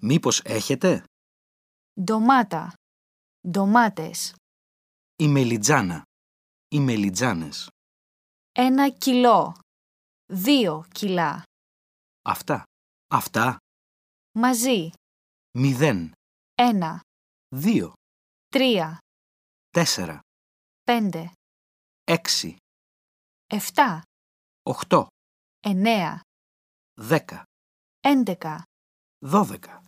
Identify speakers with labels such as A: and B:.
A: Μήπως έχετε?
B: Ντομάτα. Ντομάτες.
A: Η μελιτζάνα. Οι μελιτζάνες.
B: 1 κιλό. 2 κιλά.
A: Αυτά. Αυτά.
B: Μαζί.
A: 0,
B: 1,
A: 2,
B: 3,
A: 4,
B: 5,
A: 6,
B: 7,
A: 8,
B: 9,
A: 10,
B: 11.
A: 12.